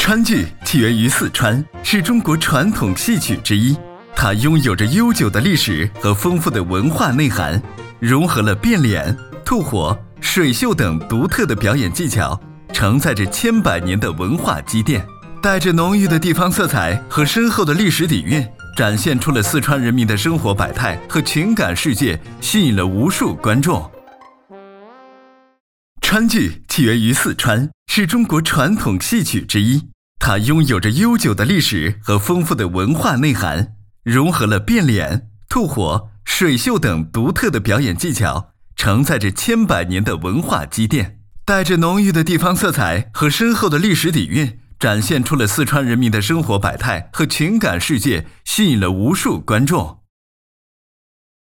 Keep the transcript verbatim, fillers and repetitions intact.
川剧起源于四川，是中国传统戏曲之一。它拥有着悠久的历史和丰富的文化内涵，融合了变脸、吐火、水袖等独特的表演技巧，承载着千百年的文化积淀，带着浓郁的地方色彩和深厚的历史底蕴，展现出了四川人民的生活百态和情感世界，吸引了无数观众。川剧起源于四川，是中国传统戏曲之一。它拥有着悠久的历史和丰富的文化内涵，融合了变脸、吐火、水袖等独特的表演技巧，承载着千百年的文化积淀，带着浓郁的地方色彩和深厚的历史底蕴，展现出了四川人民的生活百态和情感世界，吸引了无数观众。